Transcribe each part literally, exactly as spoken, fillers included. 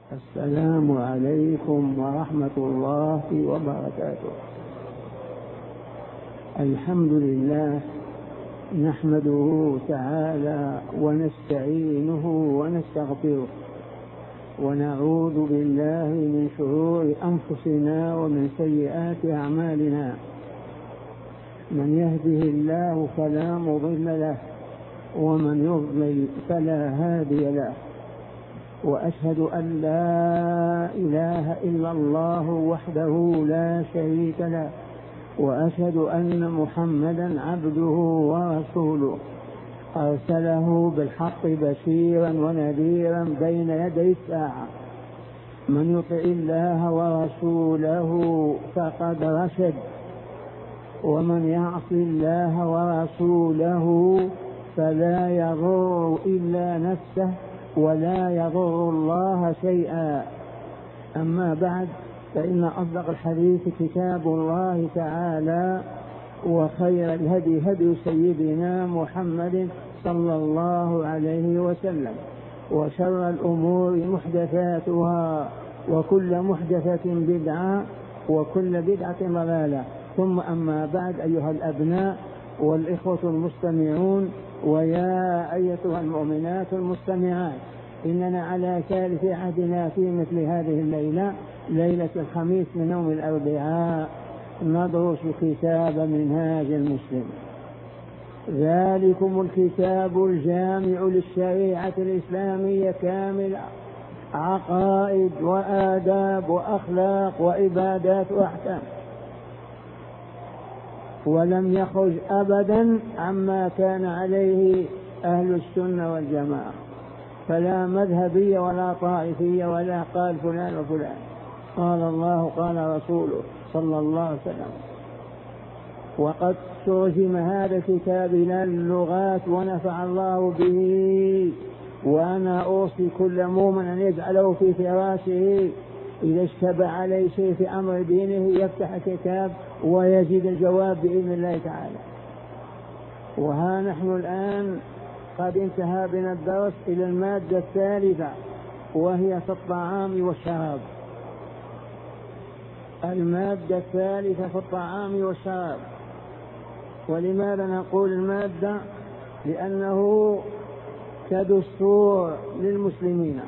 السلام عليكم ورحمة الله وبركاته. الحمد لله نحمده تعالى ونستعينه ونستغفره ونعوذ بالله من شرور أنفسنا ومن سيئات أعمالنا. من يهده الله فلا مضل له ومن يضلل فلا هادي له، وأشهد أن لا إله إلا الله وحده لا شريك له، وأشهد أن محمدا عبده ورسوله أرسله بالحق بشيرا ونذيرا بين يدي الساعة. من يطع الله ورسوله فقد رشد، ومن يعص الله ورسوله فلا يضر إلا نفسه ولا يضر الله شيئا. أما بعد، فإن أصدق الحديث كتاب الله تعالى، وخير الهدي هدي سيدنا محمد صلى الله عليه وسلم، وشر الأمور محدثاتها، وكل محدثة بدعة، وكل بدعة ضلالة. ثم أما بعد، أيها الأبناء والإخوة المستمعون، ويا أيتها المؤمنات المستمعات، إننا على ثالث عهدنا في مثل هذه الليلة، ليلة الخميس من يوم الأربعاء، ندرس كتاب منهاج المسلم. ذلكم الكتاب الجامع للشريعة الإسلامية كاملة، عقائد وآداب وأخلاق وعبادات وأحكام، ولم يخرج أبدا عما كان عليه أهل السنة والجماعة، فلا مذهبية ولا طائفية ولا قال فلان وفلان. قال الله قال رسوله صلى الله عليه وسلم. وقد ترجم هذا الكتاب إلى اللغات ونفع الله به، وأنا أوصي كل مؤمن أن يجعله في فراشه، إذا اشتبه عليه شيء في أمر دينه يفتح الكتاب ويجد الجواب بإذن الله تعالى. وها نحن الآن قد انتهى بنا الدرس إلى المادة الثالثة، وهي في الطعام والشراب. المادة الثالثة في الطعام والشراب. ولماذا نقول المادة؟ لأنه كدستور للمسلمين.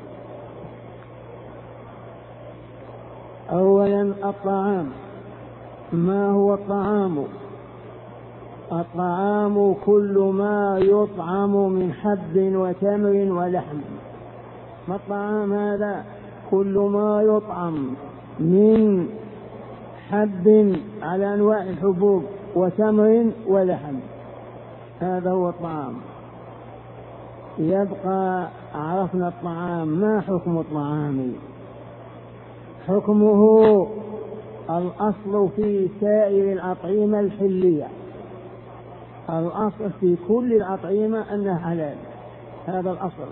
أولا الطعام. ما هو الطعام؟ الطعام كل ما يطعم من حب وتمر ولحم. ما الطعام هذا؟ كل ما يطعم من حب على أنواع الحبوب وتمر ولحم، هذا هو الطعام. يبقى عرفنا الطعام. ما حكم الطعام؟ حكمه الأصل في سائر الأطعمة الحلية. الأصل في كل الأطعمة أنها حلال، هذا الأصل.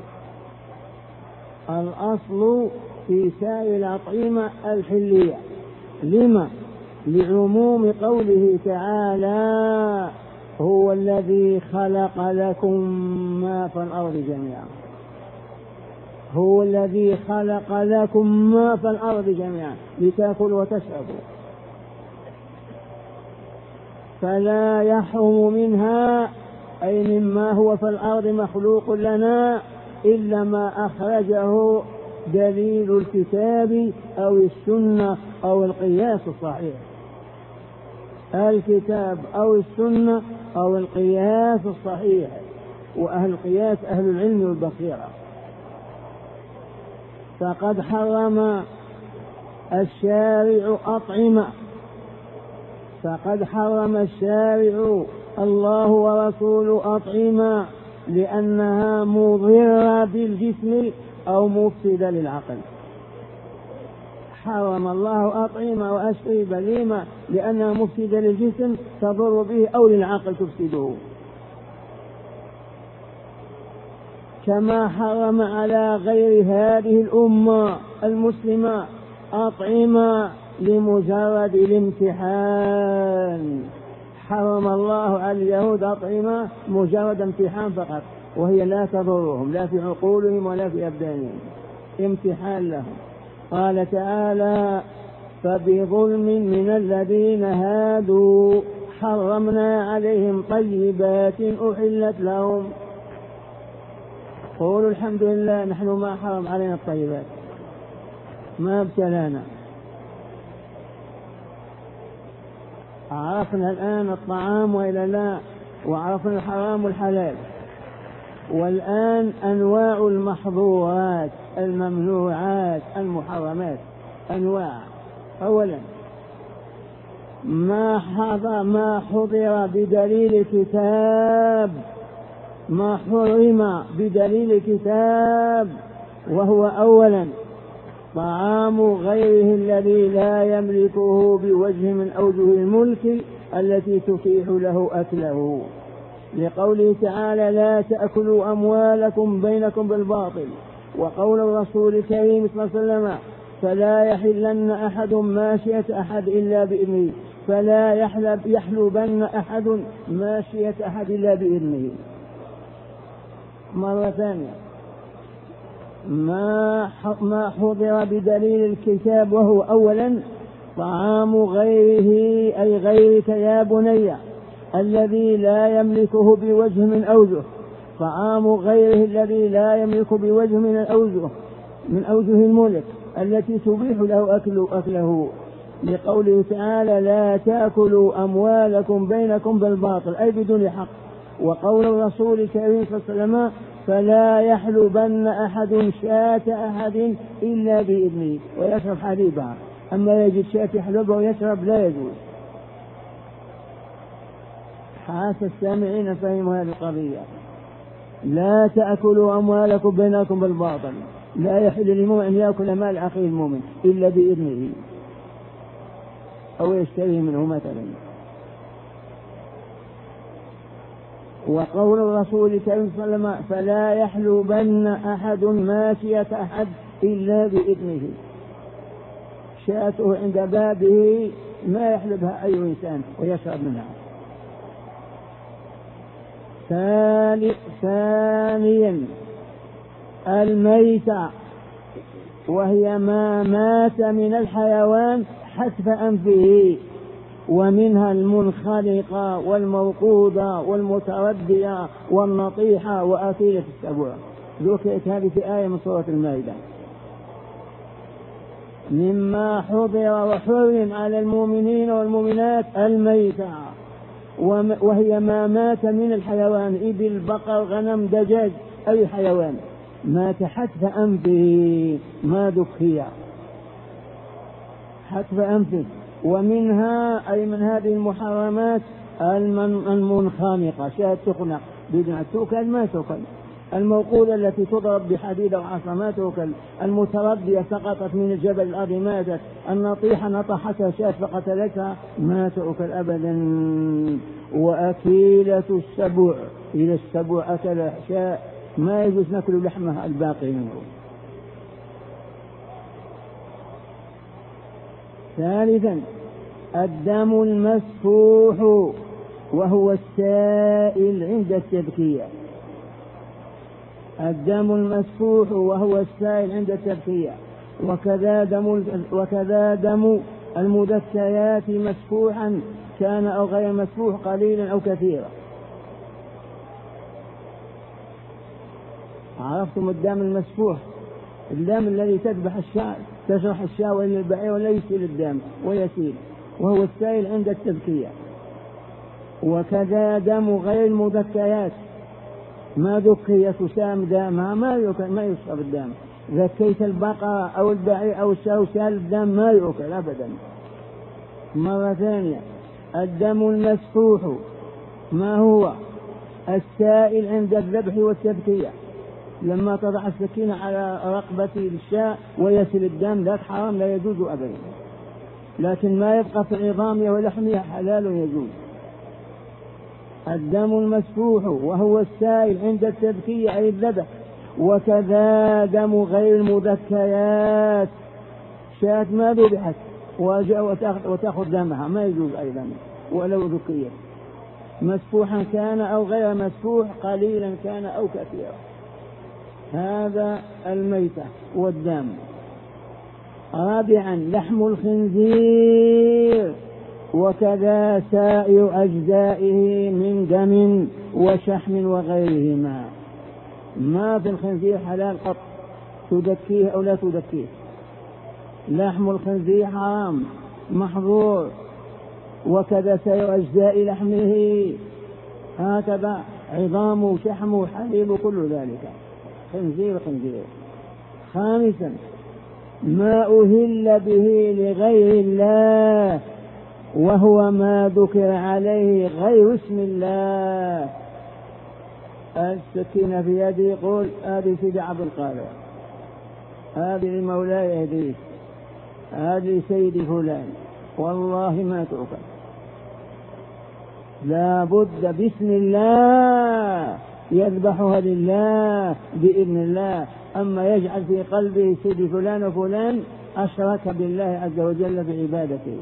الأصل في سائر الأطعمة الحلية. لما؟ لعموم قوله تعالى: هو الذي خلق لكم ما في الأرض جميعا. هو الذي خلق لكم ما في الأرض جميعا لتأكلوا وتشربوا، فلا يحرم منها، أي مما هو في الأرض مخلوق لنا، إلا ما أخرجه دليل الكتاب أو السنة أو القياس الصحيح. الكتاب أو السنة أو القياس الصحيح، وأهل القياس أهل العلم والبصيرة. فقد حرم الشارع أطعمة، فقد حرم الشارع الله ورسوله أطعمة لأنها مضرة بالجسم أو مفسدة للعقل. حرم الله أطعمة وأشربة لما؟ لأنها مفسدة للجسم تضر به أو للعقل تفسده. كما حرم على غير هذه الأمة المسلمة أطعمة لمجرد الامتحان. حرم الله على اليهود أطعمة مجرد امتحان فقط، وهي لا تضرهم لا في عقولهم ولا في أبدانهم، امتحان لهم. قال تعالى فبظلم من الذين هادوا حرمنا عليهم طيبات أحلت لهم. قولوا الحمد لله نحن ما حرم علينا الطيبات، ما ابتلانا. عرفنا الآن الطعام وإلا لا، وعرفنا الحرام والحلال، والآن أنواع المحظورات الممنوعات المحرمات أنواع. أولا ما حضر ما حضر بدليل كتاب، ما حرم بدليل كتاب، وهو أولا طعام غيره الذي لا يملكه بوجه من أوجه الملك التي تتيح له أكله، لقوله تعالى لا تأكلوا أموالكم بينكم بالباطل، وقول الرسول الكريم صلى الله عليه وسلم فلا يحلن أحد ماشية أحد إلا بإذنه، فلا يحلب يحلبن أحد ماشية أحد إلا بإذنه. مرة ثانية ما ما حضر بدليل الكتاب، وهو أولا طعام غيره أي غيرك يا بني الذي لا يملكه بوجه من أوجه، طعام غيره الذي لا يملك بوجه من الأوجه من أوجه الملك التي تبيح له أكل أكله، لقوله تعالى لا تأكلوا أموالكم بينكم بالباطل أي بدون حق. وقول الرسول الكريم صلى الله عليه وسلم فلا يحلبن أحد شاة أحد إلا بإذنه ويشرب حليبها، أما يجد شاة يحلبها ويشرب لا يجوز. حاس السامعين فهموا هذه القضية. لا تأكلوا أموالكم بينكم بالباطل، لا يحل للمؤمن أن يأكل مال أخيه المؤمن إلا بإذنه أو يشتري منه مثلا. وقول الرسول الكريم صلى الله عليه وسلم فلا يحلبن أحد ماشية أحد إلا بإذنه، شاته عند بابه ما يحلبها أي إنسان ويشرب منها. ثانيا الميتة، وهي ما مات من الحيوان حتف أنفه، ومنها المنخلقة والموقوذة والمتردية والنطيحة وأكيلة السبوع، ذكرت هذه في آية من سورة المائدة. مما حضر وحرم على المؤمنين والمؤمنات الميتة، وهي ما مات من الحيوان إبل بقر غنم دجاج أي حيوان مات حتف أنفه ما ذكي حتف أنفه. ومنها أي من هذه المحرمات المنخنقة، شاة تخنق بدون تؤكل ما تؤكل، الموقوذة التي تضرب بحديد أو عصا ما تؤكل، المتردية سقطت من الجبل الأرض ماتت، النطيحة نطحتها شاة فقتلتها ما تؤكل أبدا. وأكيلة السبع، إذا السبع أكل شاة ما يجوز نأكل لحمها الباقي منه. ثالثا الدم المسفوح، وهو السائل عند التذكية. الدم المسفوح وهو السائل عند التذكية، وكذا دم وكذا دم المذكيات مسفوحا كان أو غير مسفوح قليلا أو كثيرا. عرفتم الدم المسفوح؟ الدم الذي تذبح الشاة تشرح الشاة وإلى البعير ولا يسيل الدم ويسيل، وهو السائل عند التذكية. وكذا دم غير المذكيات، ما ذكي تسام دامها ما يؤكل ما يشرب الدم. ذكيت البقرة أو البعير أو الشاة وسال الدم ما يؤكل أبدا. مرة ثانية الدم المسفوح ما هو السائل عند الذبح والتذكية، لما تضع السكينة على رقبة الشاة ويسل الدم ذاك حرام لا يجوز أبدا، لكن ما يبقى في عظامها ولحمها حلال يجوز. الدم المسفوح وهو السائل عند التذكية أي الذبح. وكذا دم غير المذكيات، شاة ما ذبحت وتأخذ دمها ما يجوز أيضا ولو ذكيت، مسفوحا كان أو غير مسفوح، قليلا كان أو كثيرا. هذا الميتة والدم. رابعا لحم الخنزير وكذا سائر أجزائه من دم وشحم وغيرهما. ما في الخنزير حلال قط، تدكيه أو لا تدكيه. لحم الخنزير حرام محظور، وكذا سائر أجزاء لحمه، هكذا عظامه وشحمه حليب كل ذلك خنزير خنزير. خامسا ما أهل به لغير الله وهو ما ذكر عليه غير اسم الله. السكينة في يدي يقول هذه سيدي عبد القادر، هذه لمولاي إدريس، هذه سيدي فلان، والله ما تؤكل، لا بد باسم الله يذبحها لله بإذن الله. أما يجعل في قلبه سيدي فلان وفلان أشرك بالله عز وجل بعبادته.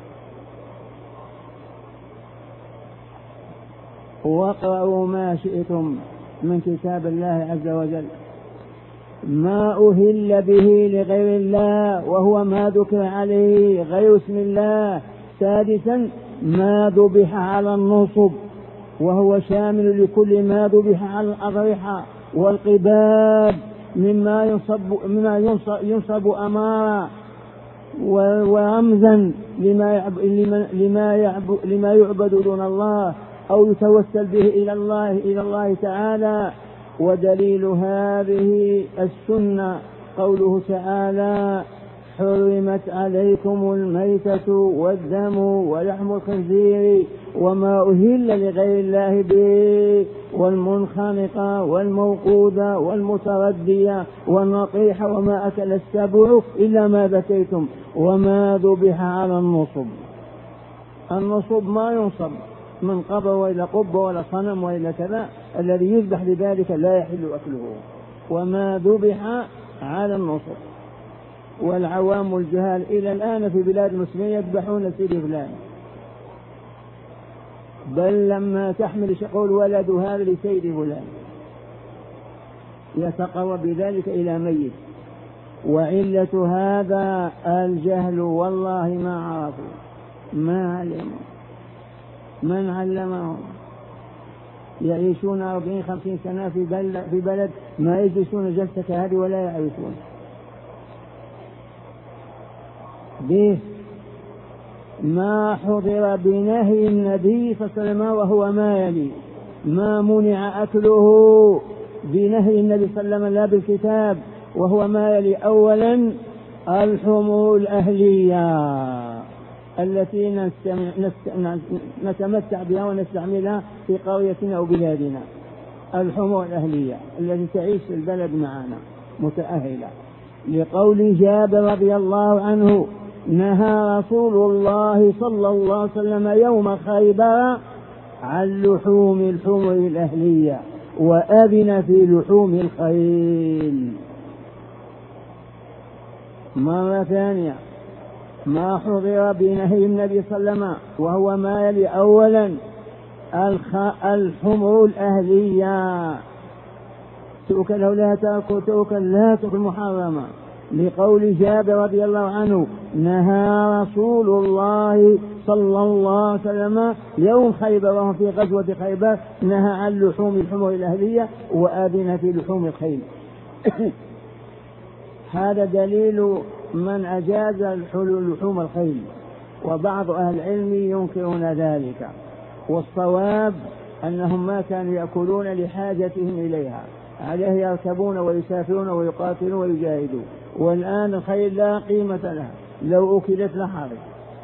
واقرأوا ما شئتم من كتاب الله عز وجل. ما أهل به لغير الله وهو ما ذكر عليه غير اسم الله. سادسا ما ذبح على النصب وهو شامل لكل ما ذبح على الأضرحة والقباب مما ينصب, مما ينصب, ينصب أمارا ورمزا لما يعبد, لما, يعبد, لما يعبد دون الله أو يتوسل به إلى الله إلى الله تعالى. ودليل هذه السنة قوله تعالى حرمت عليكم الميتة والدم ولحم الخنزير وما أهل لغير الله به والمنخنقة والموقودة والمتردية والنطيحة وما أكل السبع إلا ما ذكيتم وما ذبح على النصب. النصب ما ينصب من قبر وإلى قبة ولا صنم وإلى كذا، الذي يذبح لذلك لا يحل أكله. وما ذبح على النصب. والعوام الجهال إلى الآن في بلاد المسلمين يذبحون سيدي فلان، بل لما تحمل شقول ولد هذا لسيدي فلان يتقرب بذلك إلى ميت. وعلة هذا الجهل، والله ما عرفوا ما علموا، من علمهم؟ يعيشون أربعين خمسين سنة في بلد, في بلد ما يجلسون جلسة هذه ولا يعرفون به. ما حضر بنهي النبي صلى الله عليه وسلم وهو ما يلي. ما منع أكله بنهي النبي صلى الله عليه وسلم لا بالكتاب وهو ما يلي. أولا الحمور الأهلية التي نتمتع بها ونستعملها في قريتنا أو بلادنا. الحمور الأهلية التي تعيش في البلد معنا متأهلة. لقول جابر رضي الله عنه نهى رسول الله صلى الله عليه وسلم يوم خيبر عن لحوم الحمر الأهلية وأذن في لحوم الخيل. مرة ثانية ما حضر بنهي النبي صلى الله عليه وسلم وهو ما يلي. أولا الحمر الأهلية تؤكل أو لا تأكل، تؤكل لا تؤكل محرمة. لقول جابر رضي الله عنه نهى رسول الله صلى الله عليه وسلم يوم خيبر وهو في غزوة خيبر نهى عن لحوم الحمر الأهلية وآذن في لحوم الخيل. هذا دليل من أجاز لحوم الخيل، وبعض أهل العلم ينكرون ذلك، والصواب أنهم ما كانوا يأكلون لحاجتهم إليها، عليه يركبون ويسافرون ويقاتلون ويجاهدون. والآن الخيل لا قيمة لها، لو أكلت لحرج.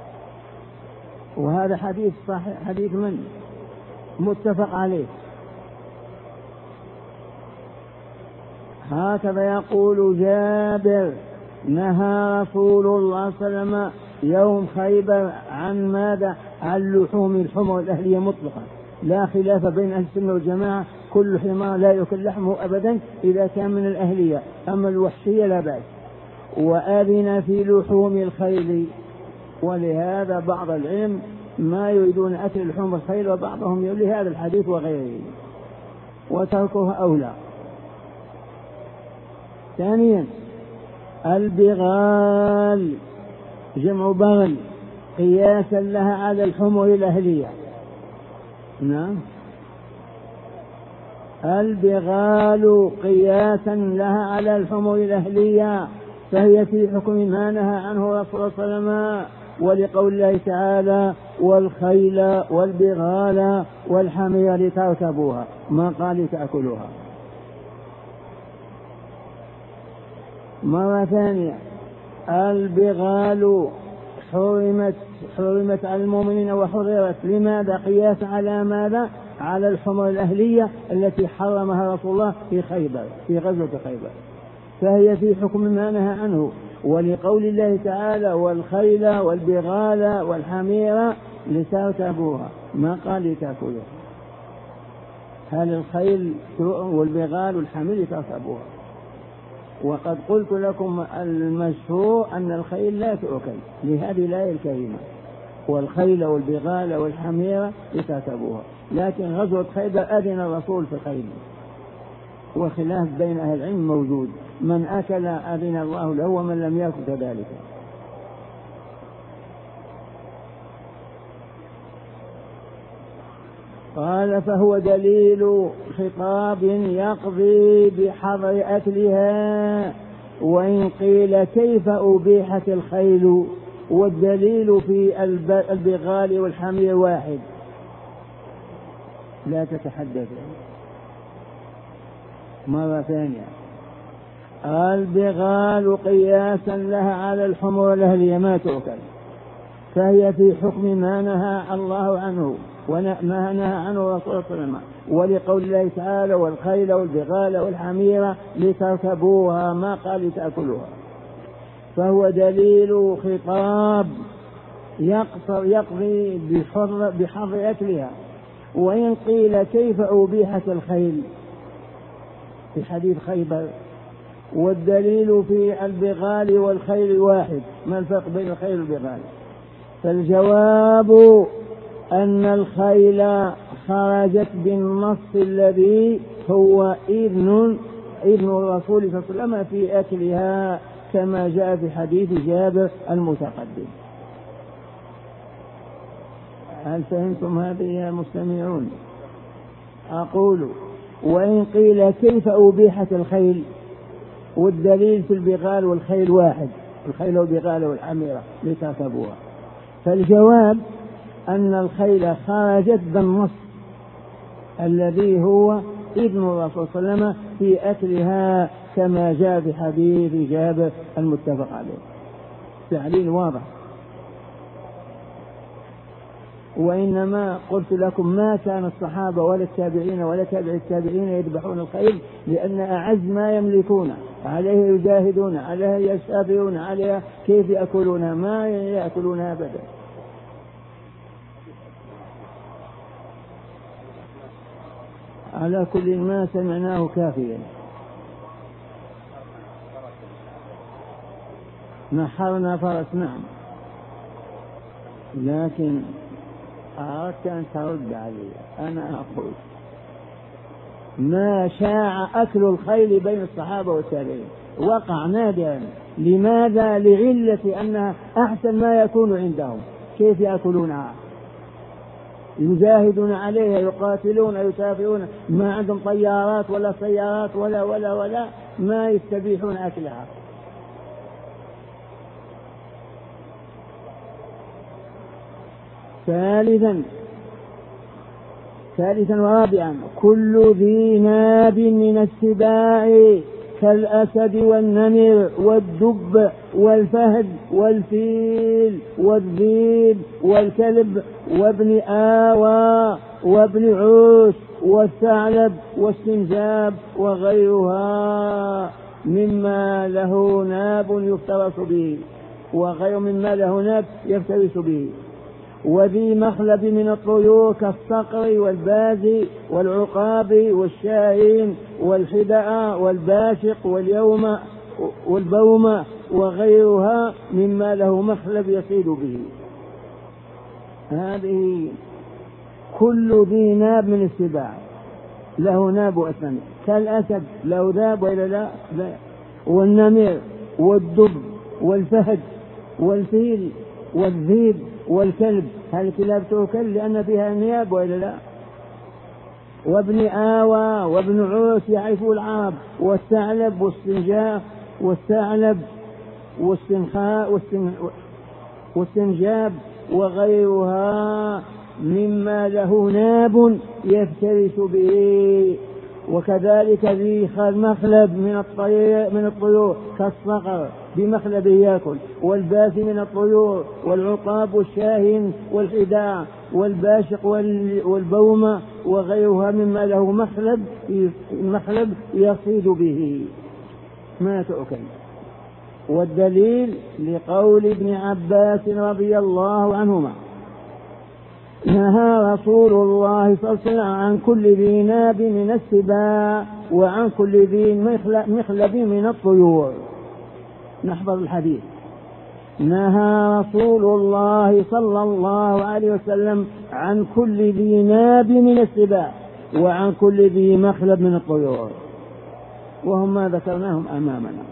وهذا حديث صحيح، حديث من متفق عليه. هكذا يقول جابر نهى رسول الله صلى الله عليه وسلم يوم خيبر عن ماذا؟ عن لحوم الحمر الأهلية مطلقا، لا خلاف بين أهل السنة والجماعة، كل حمار لا يأكل لحمه أبدا إذا كان من الأهلية، أما الوحشية لا بأس. وآذن في لحوم الخيل. ولهذا بعض العلم ما يريدون أكل لحوم الخيل، وبعضهم يقول لهذا الحديث وغيره وتركه أولى. ثانيا البغال جمع بغل قياسا لها على الحمر الأهلية. نعم، البغال قياسا لها على الحمر الأهلية، فهي في حكم ما نهى عنه رسول الله صلى الله عليه وسلم، ولقول الله تعالى والخيل والبغال والحمير لتركبوها، ما قال لتأكلوها. مرة ثانية، البغال حرمت حرمت على المؤمنين وحررت، لماذا؟ قياسا على ماذا؟ على الحمر الأهلية التي حرمها رسول الله في خيبر، في غزوة خيبر، فهي في حكم ما نهى عنه، ولقول الله تعالى والخيل والبغال والحمير لتركبوها، ما قال لتأكلوها. هل الخيل والبغال والحمير لتركبوها؟ وقد قلت لكم المشهور أن الخيل لا تؤكل لهذه الآية الكريمة، والخيل والبغال والحمير لتركبوها، لكن غزوة خيبر أذن الرسول في الخيل، وخلاف بين أهل العلم موجود، من أكل أذن الله له ومن لم يأكل كذلك. قال فهو دليل خطاب يقضي بحظر أكلها، وإن قيل كيف أبيحت الخيل، والدليل في البغال والحمير واحد. لا تتحدث مرة ثانية، البغال قياسا لها على الحمر الأهلية ما تؤكل، فهي في حكم ما نهى الله عنه وما نهى عنه رسول الله صلى الله عليه وسلم، ولقول الله تعالى والخيل والبغال والحمير لتركبوها، ما قال لتأكلوها، فهو دليل خطاب يقصر يقضي بحظر بحظر أكلها. وإن قيل كيف أبيحت الخيل في حديث خيبر، والدليل في البغال والخيل واحد، ما الفرق بين الخيل والبغال؟ فالجواب أن الخيل خرجت بالنص الذي هو إذن إذن الرسول صلى الله عليه وسلم في أكلها، كما جاء في حديث جابر المتقدم. هل فهمتم هذه يا مستمعون؟ أقول وإن قيل كيف أبيحت الخيل، والدليل في البغال والخيل واحد، الخيل والبغال والحميرة لتركبوها، فالجواب أن الخيل خرجت بالنص الذي هو إذن الرسول صلى الله عليه وسلم في أكلها، كما جاء في حديث جابر المتفق عليه. تعليل واضح. وإنما قلت لكم ما كان الصحابة ولا التابعين ولا تابع التابعين يذبحون الخيل، لأن أعز ما يملكون عليه يجاهدون عليها يسافرون عليها، كيف يأكلونها؟ ما يأكلونها أبدا. على كل ما سمعناه كافيا. نحرنا فرس، نعم، لكن أردت أن ترد علي. أنا أقول ما شاع أكل الخيل بين الصحابة والتابعين، وقع نادرا. لماذا؟ لعلة أنها أحسن ما يكون عندهم. كيف يأكلونها؟ يجاهدون عليها، يقاتلون، يسافرون، ما عندهم طيارات ولا سيارات ولا ولا ولا ما يستبيحون أكلها. ثالثا ثالثا ورابعا كل ذي ناب من السباع كالأسد والنمر والدب والفهد والفيل والذيب والكلب وابن آوى وابن عوش والثعلب والسنجاب وغيرها مما له ناب يفترس به، وغير مما له ناب يفترس به، وذي مخلب من الطيور كالصقر والبازي والعقاب والشاهين والحدأ والباشق واليوم والبوم وغيرها مما له مخلب يصيد به. هذه كل ذي ناب من السباع له ناب أسنان، كالأسد له ذاب وإلا لا، والنمر والدب والفهد والفيل والذيب والكلب. هل الكلاب تؤكل لأن فيها نياب وإلا لا؟ وابن آوى وابن عوس يعرفوا العرب، والثعلب والسنجاف والثعلب والسنخاء والسنجاب وغيرها مما له ناب يفترس به. وكذلك ذي مخلب من الطير من الطيور كالصقر بمخلبه يأكل، والباس من الطيور، والعقاب والشاهين والحداع والباشق والبومة وغيرها مما له مخلب مخلب يصيد به ما تؤكل. والدليل لقول ابن عباس رضي الله عنهما نهى رسول الله صلى الله عليه وسلم عن كل ذي ناب من السباع وعن كل ذي مخلب من الطيور. نحفظ الحديث. نهى رسول الله صلى الله عليه وسلم عن كل ذي ناب من السباع وعن كل ذي مخلب من الطيور، وهم ما ذكرناهم أمامنا.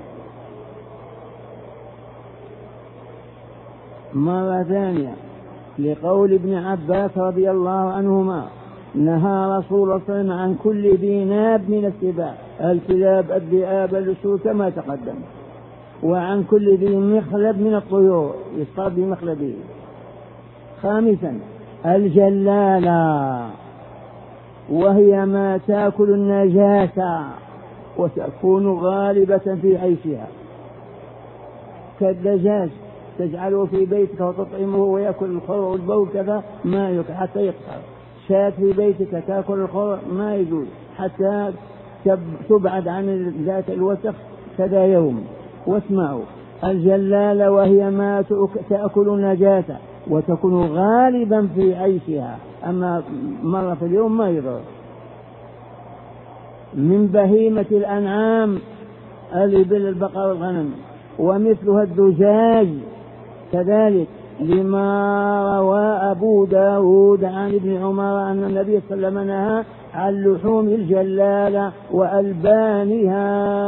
مرة ثانية لقول ابن عباس رضي الله عنهما نهى رسول الله صلى الله عليه وسلم عن كل ذي ناب من السباع، الكلاب الذئاب الأسود كما تقدم، وعن كل ذي مخلب من الطيور يصطاد بمخلبه. خامسا الجلالة، وهي ما تأكل النجاسة وتكون غالبة في عيشها، كالدجاج تجعله في بيتك وتطعمه ويأكل الخضر والبول كذا ما يأكل حتى يقطع. شاة في بيتك تأكل الخضر ما يجوز حتى تبعد عن ذات الوسخ كذا يوم. واسمعوا الجلالة وهي ما تأكل النجاسة وتكون غالبا في عيشها، أما مرة في اليوم ما يضر. من بهيمة الأنعام الإبل البقر الغنم، ومثلها الدجاج كذلك، لما روى أبو داود عن ابن عمر أن النبي صلى الله عليه وسلم نهى عن لحوم الجلالة وألبانها.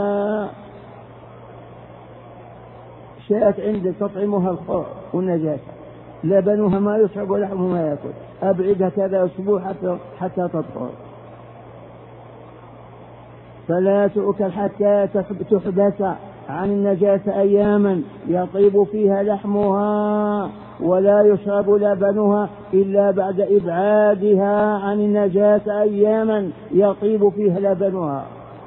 شاءت عندك تطعمها الخور والنجاسة، لبنها ما يشرب ولحمها ما يأكل، أبعدها كذا أسبوع حتى, حتى تطهر. فلا تؤكل حتى تحبس عن النجاسة أياما يطيب فيها لحمها، ولا يشرب لبنها إلا بعد إبعادها عن النجاسة أياما يطيب فيها لبنها.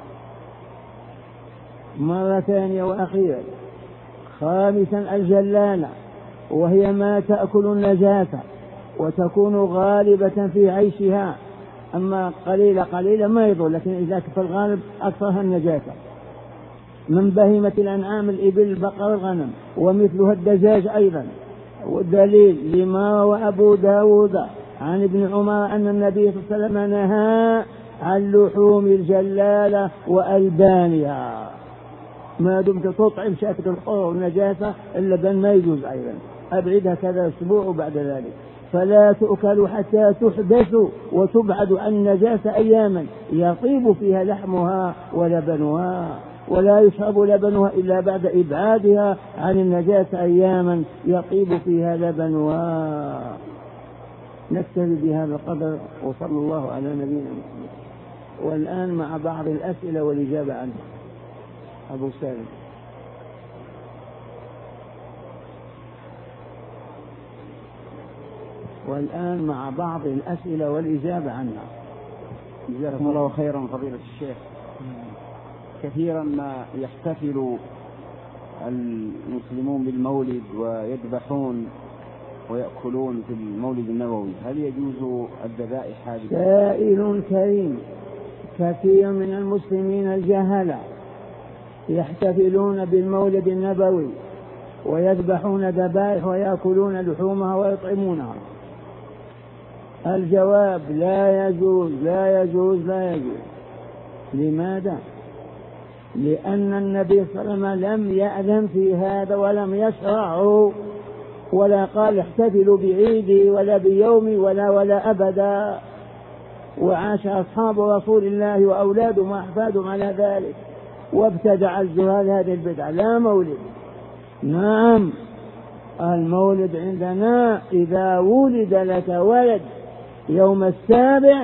مرة ثانية وأخيرا. خامسا الجلالة، وهي ما تأكل النجاسة وتكون غالبة في عيشها، أما قليلة قليلة ما يضر، لكن إذا في الغالب أكثرها النجاسة. من بهيمة الأنعام الإبل البقر الغنم، ومثلها الدجاج أيضا. والدليل لما روى أبو داود عن ابن عمر أن النبي صلى الله عليه وسلم نهى عن لحوم الجلالة وألبانها. ما دمت تطعم شاكة الحور والنجاسة اللبن ما يجوز أيضا، أبعدها كذا أسبوع بعد ذلك. فلا تؤكل حتى تحدث وتبعد عن النجاسة أياما يطيب فيها لحمها ولبنها، ولا يشرب لبنها إلا بعد إبعادها عن النجاسة أياما يطيب فيها لبنها. نكتفي بهذا القدر، وصلى الله على نبينا محمد. والآن مع بعض الأسئلة والإجابة عنها. أبو سالم. والآن مع بعض الأسئلة والإجابة عنها. جزاكم الله خيرا فضيلة الشيخ. كثيرا ما يحتفل المسلمون بالمولد ويذبحون ويأكلون في المولد النبوي، هل يجوز الذبائح هذه؟ سائل كريم. كثير من المسلمين الجهلة يحتفلون بالمولد النبوي ويذبحون ذبائح ويأكلون لحومها ويطعمونها. الجواب لا يجوز لا يجوز لا يجوز. لماذا؟ لأن النبي صلى الله عليه وسلم لم يأذن في هذا ولم يشرعه، ولا قال احتفلوا بعيدي ولا بيومي ولا ولا أبدا. وعاش أصحاب رسول الله وأولادهم وأحفادهم على ذلك، وابتدع الجهال هذه البدعة. لا مولد. نعم المولد عندنا إذا ولد لك ولد يوم السابع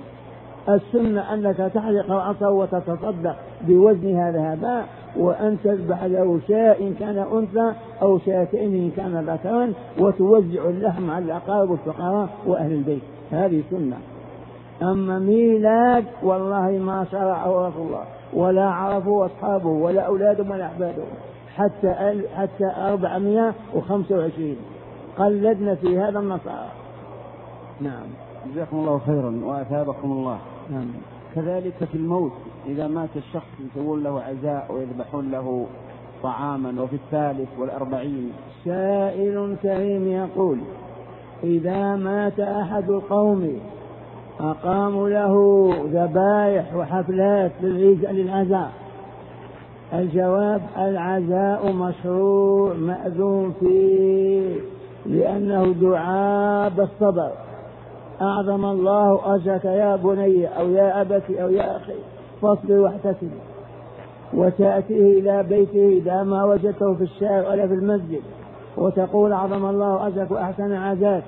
السنة أنك تحلق رأسه وتتصدق بوزن هذا هذا، وأن تذبح له شاء إن كان أنثى أو شاتين إن كان ذكرا، وتوزع اللحم على الأقارب والفقراء وأهل البيت. هذه سنة. أما ميلاد والله ما شرعه رسول الله ولا عرفه أصحابه ولا أولادهم ولا أحفادهم حتى حتى أربعمائة وخمسة وعشرين قلدنا في هذا النصارى. نعم. جزاكم الله خيرا وأثابكم الله. نعم. كذلك في الموت إذا مات الشخص يسوون له عزاء ويذبحون له طعاما، وفي الثالث والأربعين. سائل كريم يقول: إذا مات أحد القوم أقاموا له ذبائح وحفلات للعزاء. الجواب: العزاء مشروع مأذون فيه لأنه دعاء بالصبر. أعظم الله أجرك يا بني أو يا أبت أو يا أخي فاصبر واحتسب، وتأتيه إلى بيته إذا ما وجدته في الشارع ولا في المسجد وتقول أعظم الله أجرك وأحسن عزاك.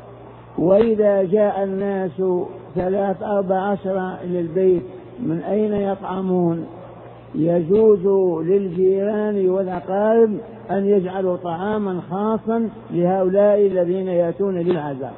وإذا جاء الناس ثلاث أربع عشر إلى البيت من أين يطعمون؟ يجوز للجيران والأقارب أن يجعلوا طعاما خاصا لهؤلاء الذين يأتون للعزاء.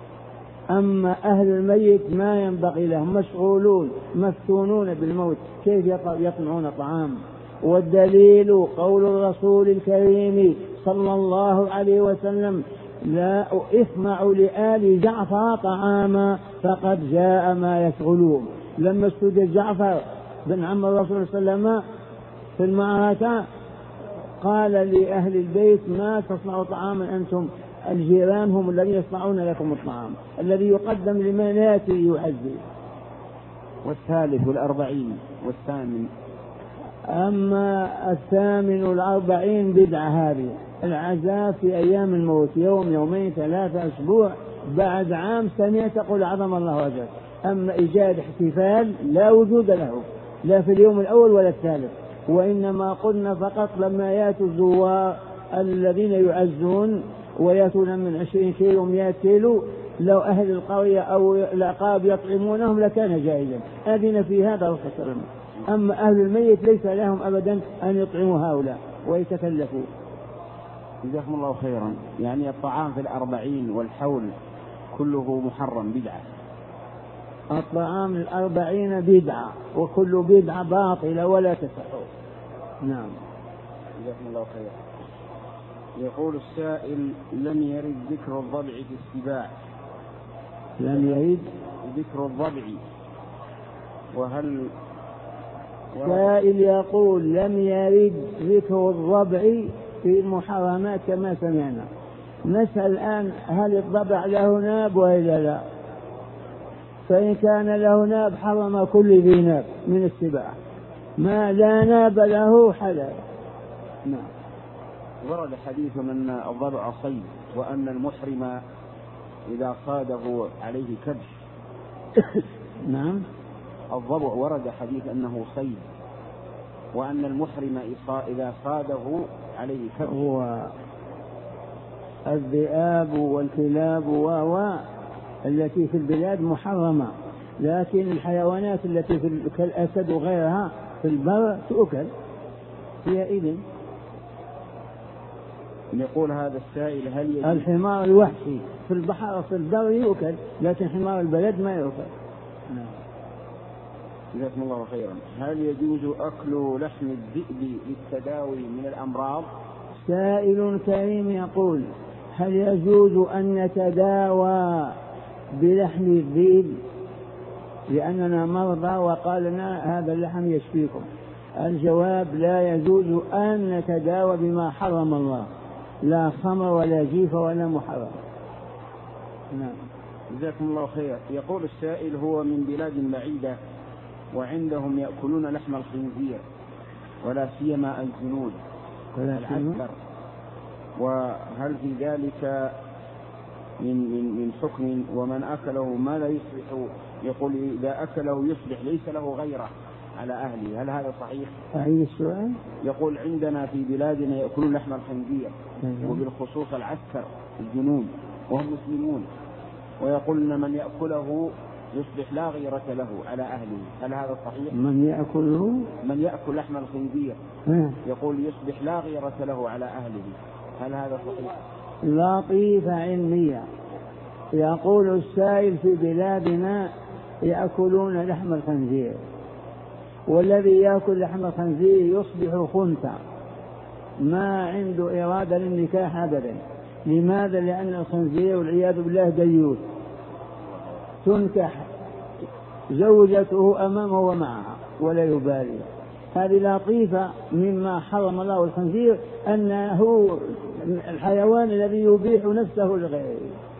أما أهل الميت ما ينبغي لهم، مشغولون مفتونون بالموت، كيف يصنعون طعام؟ والدليل قول الرسول الكريم صلى الله عليه وسلم: لا اصنعوا لآل جعفر طعاما فقد جاء ما يشغلون. لما استدعى جعفر بن عم الرسول صلى الله عليه وسلم في المعركة قال لأهل البيت: ما تصنعوا طعاما أنتم، الجيران هم الذين يصنعون لكم الطعام الذي يقدم لمن يأتي يعزي. والثالث والأربعين والثامن. أما الثامن والأربعين بدعة هذه، العزاء في أيام الموت يوم يومين ثلاثة أسبوع، بعد عام سنة تقول أعظم الله أجرك. أما إيجاد احتفال لا وجود له لا في اليوم الأول ولا الثالث، وإنما قلنا فقط لما يأتوا الزوار الذين يعزون ويأتون من عشرين كيلو مئة كيلو، لو أهل القرية أو الأقارب يطعمونهم لكان جائزا، أذن في هذا الخسر. أما أهل الميت ليس لهم أبدا أن يطعموا هؤلاء ويتكلفوا. جزاكم الله خيرا. يعني الطعام في الأربعين والحول كله محرم بدعة. الطعام الأربعين بدعة وكل بدعة باطلة ولا تصح. نعم. جزاكم الله خيرا. يقول السائل: لم يرد ذكر الضبع في السباع. لم يرد ذكر الضبع، وهل سائل يقول: لم يرد ذكر الضبع في المحرمات كما سمعنا. نسأل الآن: هل الضبع له ناب وإلا لا؟ فإن كان له ناب حرم كل ذي ناب من السباع، ما لا ناب له حلال. نعم. ورد حديث أن الضبع صيد، وأن المحرم إذا صاده عليه كبش. نعم. الضبع ورد حديث أنه صيد، وأن المحرم إذا صاده عليه كبش. هو الذئاب والكلاب و التي في البلاد محرمة، لكن الحيوانات التي في كالأسد وغيرها في البر تؤكل هي إذن. يقول هذا السائل: هل يجوز الحمار الوحشي في البحر وفي البر يؤكل، لكن حمار البلد ما يؤكل. نعم. جزاكم الله خيرا. هل يجوز أكل لحم الذئب للتداوي من الأمراض؟ سائل كريم يقول: هل يجوز أن نتداوى بلحم الذئب لأننا مرضى وقال لنا هذا اللحم يشفيكم؟ الجواب: لا يجوز أن نتداوى بما حرم الله، لا خمر ولا جيف ولا محرم. نعم. جزاكم الله خير. يقول السائل: هو من بلاد بعيدة وعندهم يأكلون لحم الخنزير ولا سيما الجنود العسكر، وهل في ذلك من من من حكم؟ ومن أكله ما لا يصلح، يقول إذا أكله يصلح ليس له غيره، على أهله، هل هذا صحيح؟ أعيد السؤال. يقول عندنا في بلادنا يأكلون لحم الخنزير وبالخصوص العسكر الجنود وهم مسلمون، ويقولون من يأكله يصبح لا غيرة له على أهله، هل هذا صحيح؟ من يأكله من يأكل لحم الخنزير يقول يصبح لا غيرة له على أهله، هل هذا صحيح؟ لطيفة علمية. يقول السائل في بلادنا يأكلون لحم الخنزير، والذي يأكل لحم الخنزير يصبح خنثى ما عنده إرادة للنكاح أبدا. لماذا؟ لأن الخنزير والعياذ بالله ديوث، تنكح زوجته أمامه ومعها ولا يبالي. هذه لطيفة مما حرم الله الخنزير، أنه الحيوان الذي يبيح نفسه لغيره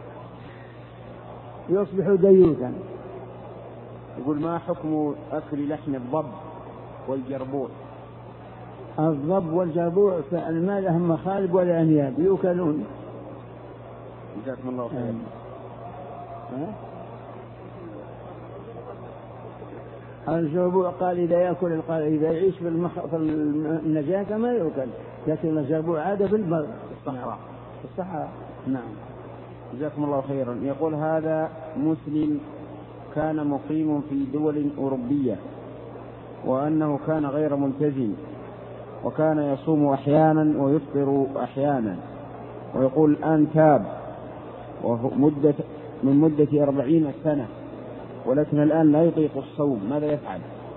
يصبح ديوثا. يقول ما حكم أكل لحم الضب والجربوع؟ الضب والجربوع فما لهم مخالب ولا أنياب، يؤكلون. جزاكم الله خير. الجربوع قال إذا يأكل قال إذا يعيش في, المخ... في النجاة ما يؤكل، لكن الجربوع عادة في البر في الصحراء. في الصحراء. نعم. جزاكم الله خيرا. يقول هذا مسلم كان مقيم في دول أوروبية وأنه كان غير ملتزم، وكان يصوم أحيانا ويفطر أحيانا، ويقول الآن تاب ومدة من مدة أربعين سنة، ولكن الآن لا يطيق الصوم، ماذا يفعل؟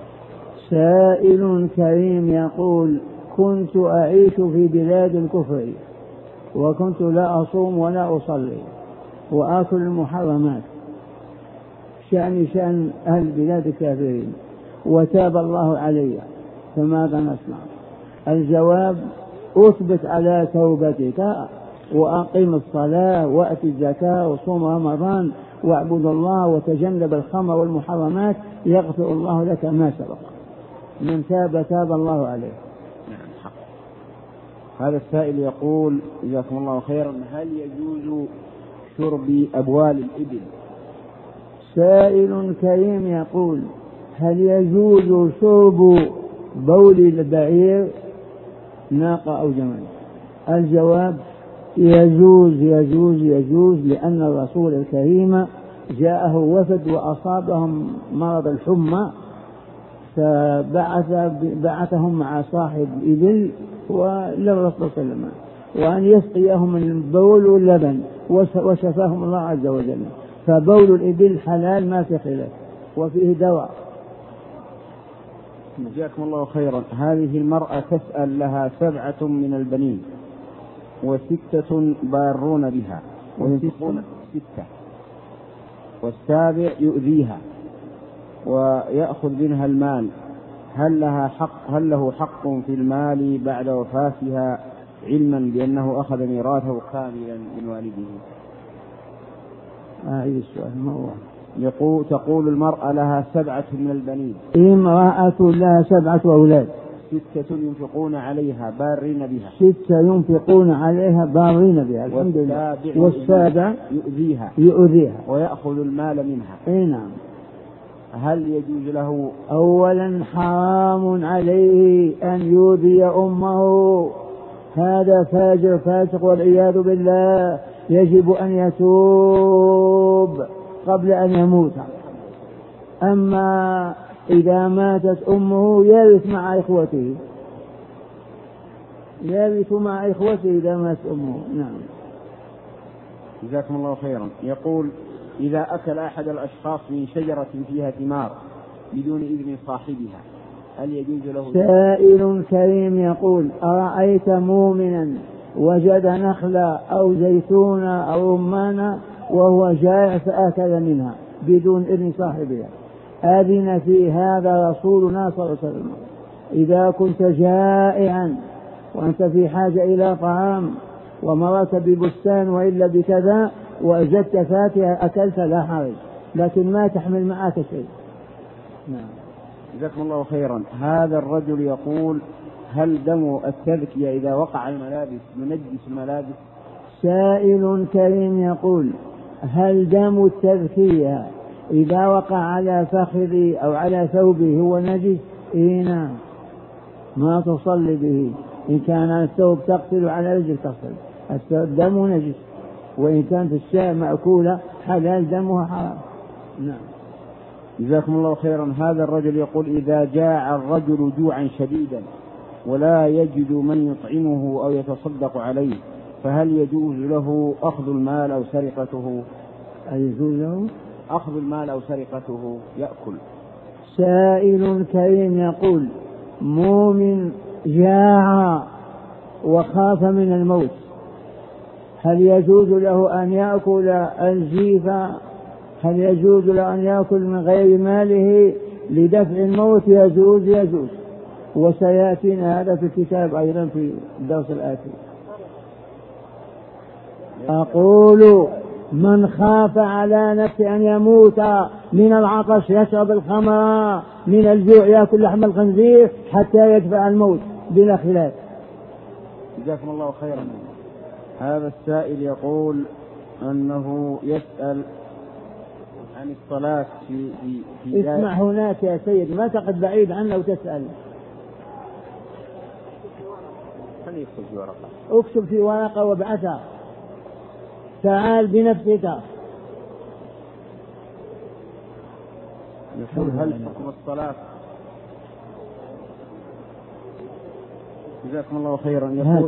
سائل كريم يقول كنت أعيش في بلاد الكفر وكنت لا أصوم ولا أصلي وآكل المحرمات، شأني شأن أهل بلاد الكافرين، وتاب الله علي، فماذا نصنع؟ الجواب أثبت على توبتك وأقم الصلاة وأتي الزكاة وصوم رمضان واعبد الله وتجنب الخمر والمحرمات، يغفر الله لك ما سبق. من تاب تاب الله عليه. نعم حق. هذا السائل يقول جزاكم الله خيرا هل يجوز شرب أبوال الإبل؟ سائل كريم يقول هل يجوز شرب بول البعير ناقة أو جمل؟ الجواب يجوز يجوز يجوز، لأن الرسول الكريم جاءه وفد وأصابهم مرض الحمى فبعث بعثهم مع صاحب إبل ولم يصل وأن يسقيهم من البول واللبن وشفاهم الله عز وجل. فبول الإبل حلال ما في خلاف وفيه دواء. جزاكم الله خيرا. هذه المرأة تسأل لها سبعة من البنين وستة بارون بها وينفقون ستة، والسابع يؤذيها ويأخذ منها المال، هل لها حق هل له حق في المال بعد وفاتها علما بأنه أخذ ميراثه كاملا من والده؟ أعيد السؤال. ما هو؟ يقول تقول المرأة لها سبعة من البنين، امرأة لها سبعة أولاد، ستة ينفقون عليها بارين بها، ستة ينفقون عليها بارين بها الحمد لله، والسابع يؤذيها يؤذيها ويأخذ المال منها. اي نعم. هل يجوز له؟ أولا حرام عليه أن يؤذي أمه، هذا فاجر فاسق والعياذ بالله، يجب أن يتوب قبل أن يموت. أما إذا ماتت أمه يرث مع إخوته، يرث مع إخوته إذا مات أمه. نعم. جزاكم الله خيرا. يقول إذا أكل أحد الأشخاص من شجرة فيها ثمار بدون إذن صاحبها هل يجوز له؟ سائل كريم يقول أرأيت مؤمنا وجد نخلة أو زيتونة أو رمانة وهو جائع فأكل منها بدون إذن صاحبها، أذن في هذا رسولنا صلى الله عليه وسلم. إذا كنت جائعا وأنت في حاجة إلى طعام ومرت ببستان وإلا بكذا وأجدت فاكهة أكلت لا حرج، لكن ما تحمل معك شيء. نعم. جزاكم الله خيرا. هذا الرجل يقول هل دم التذكية إذا وقع الملابس ينجس الملابس؟ سائل كريم يقول هل دم التذكية إذا وقع على فخذي أو على ثوبي هو نجس؟ إيه نعم، ما تصلي به. إن كان الثوب تغسل على رجل تصل، الثوب دمه نجس، وإن كانت الشاة مأكولة حلال دمها حرام. نعم. جزاكم الله خيرا. هذا الرجل يقول: إذا جاع الرجل جوعا شديدا ولا يجد من يطعمه أو يتصدق عليه، فهل يجوز له أخذ المال أو سرقته؟ يجوز له أخذ المال أو سرقته يأكل. سائل كريم يقول: مؤمن جاع وخاف من الموت، هل يجوز له أن يأكل الجيفة؟ هل يجوز له أن يأكل من غير ماله لدفع الموت؟ يجوز يجوز، وسيأتينا هذا في الكتاب أيضا في الدرس الآتي. أقول: من خاف على نفسه أن يموت من العطش يشرب الخمر، من الجوع يأكل لحم الخنزير حتى يدفع الموت بلا خلاف. جزاكم الله خيرا. هذا السائل يقول أنه يسأل عن الصلاة في في, في اسمع هناك يا سيد، ما تقعد بعيد عنه وتسأل. خليه يكتب في ورقة. اكتب في ورقة وابعثها. تعال بنفسك. يقول: هل حكم الصلاة؟ جزاكم الله خيرا. يقول: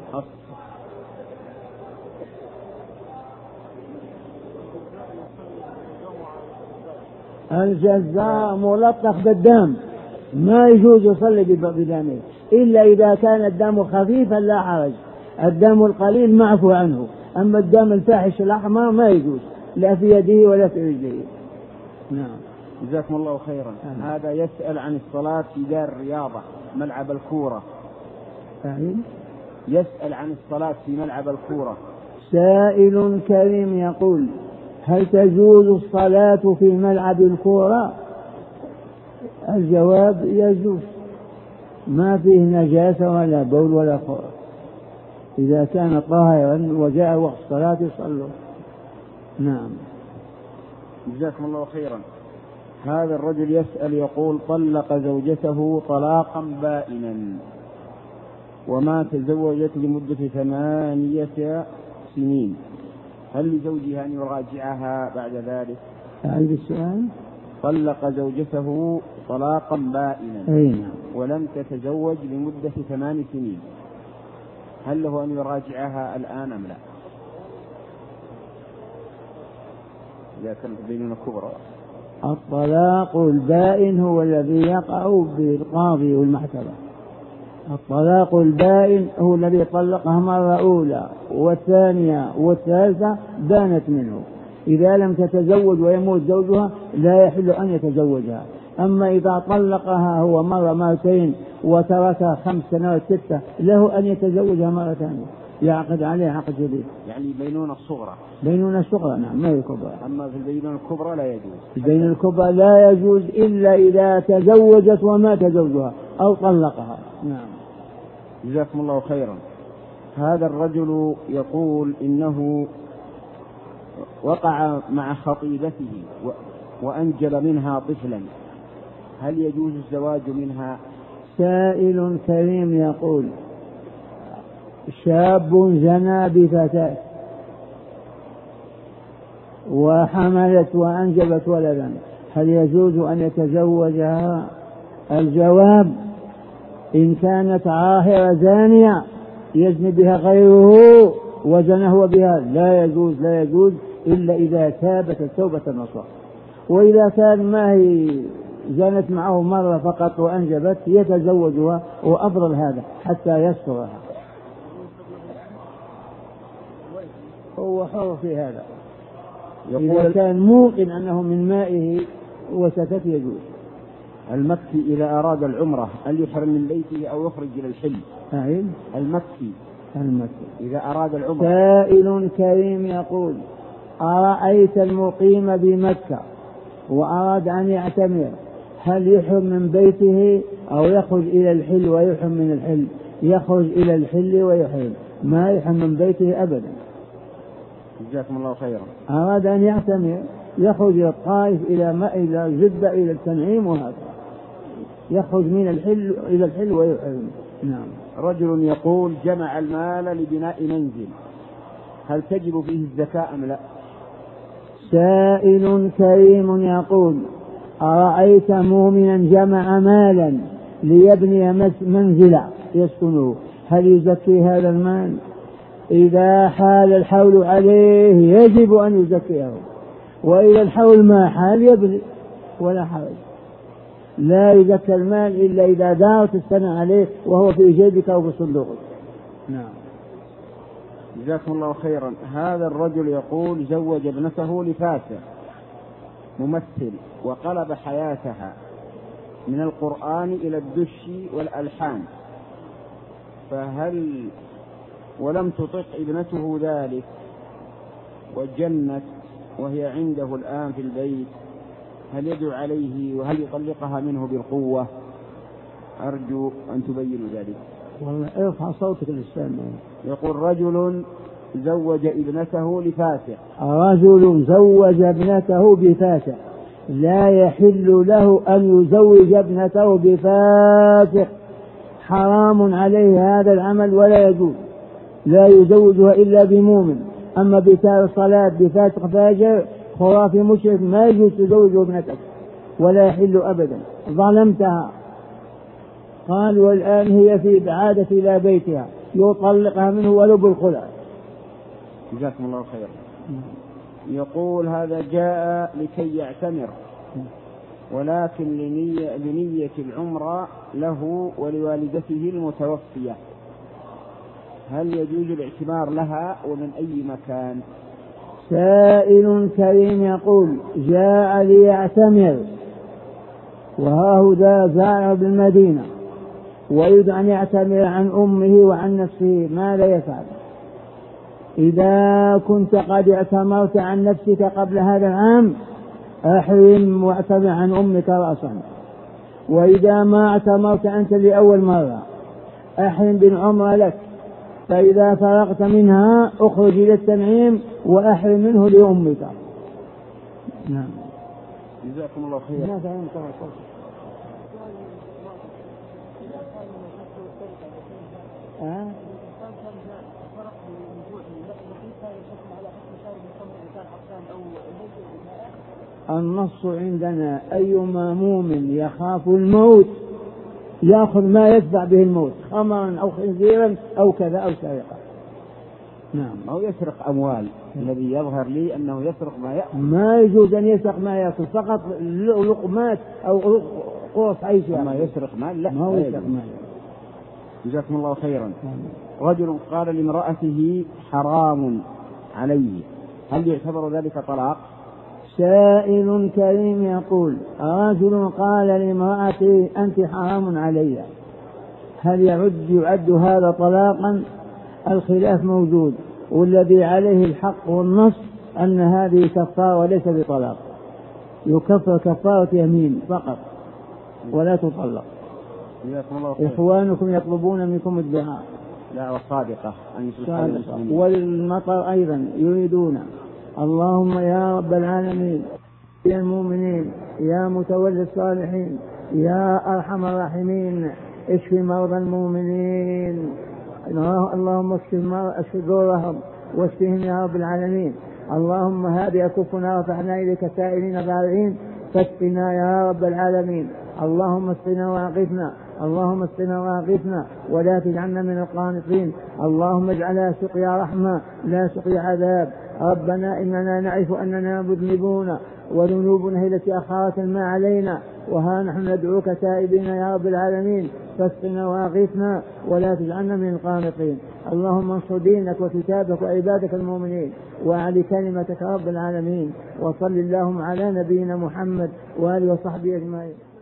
الجزاء ملطخ بالدم، ما يجوز يصلي بدمه إلا إذا كان الدم خفيفا لا حرج، الدم القليل معفو عنه، أما الدم الفاحش الأحمر ما يجوز لا في يده ولا في رجله. نعم. جزاكم الله خيرا. آه. هذا يسأل عن الصلاة في دار الرياضة ملعب الكورة. آه. يسأل عن الصلاة في ملعب الكورة. سائل كريم يقول: هل تجوز الصلاة في ملعب الكورة؟ الجواب: يجوز، ما فيه نجاسة ولا بول ولا خور، إذا كان طاهرا وجاء وقت الصلاة يصلوا. نعم. جزاكم الله خيرا. هذا الرجل يسأل يقول: طلق زوجته طلاقا بائنا وما تزوجت لمدة ثمانية سنين، هل لزوجها أن يراجعها بعد ذلك؟ أعيد السؤال. طلق زوجته طلاقا بائنا أين؟ ولم تتزوج لمدة ثمان سنين، هل له أن يراجعها الآن أم لا؟ إذا كانت بينونة كبرى. الطلاق البائن هو الذي يقع بالقاضي والمحكمة. الطلاق البائن هو الذي طلقها مرة أولى والثانية والثالثة بانت منه، إذا لم تتزوج ويموت زوجها لا يحل أن يتزوجها. أما إذا طلقها هو مرة مرتين وتركها خمس سنوات ستة له أن يتزوجها مرة ثانية، يعقد عليها عقد جديد. يعني بينونة الصغرى. بينونة الصغرى نعم، ما الكبرى. أما في البينونة الكبرى لا يجوز. البينونة الكبرى لا يجوز إلا إذا تزوجت ومات زوجها أو طلقها. نعم. جزاكم الله خيرا. هذا الرجل يقول إنه وقع مع خطيبته وأنجب منها طفلا، هل يجوز الزواج منها؟ سائل كريم يقول: شاب زنى بفتاة وحملت وأنجبت ولدا، هل يجوز أن يتزوجها؟ الجواب: إن كانت عاهرة زانية يزني بها غيره وزنى هو بها لا يجوز لا يجوز إلا إذا تابت التوبة النصوح. وإذا كان ما هي زنت معه مرة فقط وأنجبت يتزوجها، وأفضل هذا حتى يسترها، هو حر في هذا. إذا كان موقن أنه من مائه وسكت يجوز. المكي إذا أراد العمرة هل يحرم من بيته أو يخرج إلى الحل؟ أعيد. المكي المكي إذا أراد العمرة. سائل كريم يقول: أرأيت المقيم بمكة وأراد أن يعتمر، هل يحرم من بيته أو يخرج إلى الحل ويحرم من الحل؟ يخرج إلى الحل ويحرم، ما يحرم من بيته أبدا. جزاكم الله خيرا. أراد أن يعتمر يخرج إلى الطائف إلى ما إلى جدة إلى التنعيم وهذا يخرج من الحل إلى الحل ويحرم. نعم. رجل يقول جمع المال لبناء منزل، هل تجب فيه الزكاة أم لا؟ سائل كريم يقول أرأيت مؤمنا جمع مالا ليبني منزلا يسكنه، هل يزكي هذا المال؟ إذا حال الحول عليه يجب أن يزكيه، وإذا الحول ما حال يبني ولا حرج. لا يزكى المال إلا إذا دارت السنة عليه وهو في جيبك أو في صندوقك. نعم. جزاكم الله خيرا. هذا الرجل يقول زوج ابنته لفاسق ممثل وقلب حياتها من القرآن إلى الدش والألحان، فهل ولم تطق ابنته ذلك وجنت وهي عنده الآن في البيت، هل يدعو عليه وهل يطلقها منه بالقوة؟ أرجو أن تبينوا ذلك. والله ارفع صوتك للسامع. يقول رجل زوج ابنته لفاسق. رجل زوج ابنته بفاسق، لا يحل له أن يزوج ابنته بفاسق، حرام عليه هذا العمل ولا يجوز، لا يزوجها إلا بمؤمن. أما بتارك الصلاة بفاسق فاجر خرافي مشرك ما يجوز تزوج ابنتك ولا يحل أبدا، ظلمتها. قال والآن هي في بعادة إلى بيتها يطلقها منه ولو بالخلع. جزاكم الله خيرا. يقول هذا جاء لكي يعتمر ولكن لنية, لنية العمرة له ولوالدته المتوفية، هل يجوز الاعتمار لها ومن أي مكان؟ سائل كريم يقول جاء ليعتمر وهاه ذا زائر بالمدينة ويريد أن يعتمر عن أمه وعن نفسه، ماذا يفعل؟ إذا كنت قد اعتمرت عن نفسك قبل هذا العام أحرم واعتمر عن أمك رأسا، وإذا ما اعتمرت أنت لأول مرة أحرم بالعمرة لك، فإذا فرغت منها أخرج إلى التنعيم وأحرم منه لأمك. نعم. جزاكم الله خيرا. أه؟ النص عندنا أيما مؤمن يخاف الموت يأخذ ما يدفع به الموت، خمرا أو خنزيرا أو كذا أو سرقة. نعم. أو يسرق أموال، الذي يظهر لي أنه يسرق ما يأكل. ما يجوز أن يسرق ما يأكل، فقط لقمات أو قرص عيش. ما يسرق مال لا، ما يسرق مال. جزاكم الله خيرا. رجل قال لامرأته حرام عليه، هل يعتبر ذلك طلاق؟ سائل كريم يقول رجل قال لامرأته أنت حرام علي، هل يعد يعد هذا طلاقا؟ الخلاف موجود، والذي عليه الحق والنص أن هذه كفارة وليس بطلاق، يكفر كفارة يمين فقط ولا تطلق. إخوانكم يطلبون منكم الدعاء. لا والصادقة والمطر أيضا يريدون. اللهم يا رب العالمين يا المؤمنين يا متولي الصالحين يا أرحم الراحمين اشف مرضى المؤمنين، اللهم اشف ضرهم واشفهم يا رب العالمين. اللهم هذه أكفنا رفعنا إليك سائلين ضارعين فاشفنا يا رب العالمين. اللهم اسقنا واغثنا، اللهم اسقنا واغثنا ولا تجعلنا من القانطين. اللهم اجعلها سقيا رحمة لا سقيا عذاب. ربنا إننا نعرف أننا مذنبون وذنوبنا هي التي أخرت الماء علينا، وها نحن ندعوك تائبين يا رب العالمين فاسقنا واغثنا ولا تجعلنا من القانطين. اللهم انصر دينك وكتابك وعبادك المؤمنين وأعلي كلمتك رب العالمين. وصل اللهم على نبينا محمد وآله وصحبه أجمعين.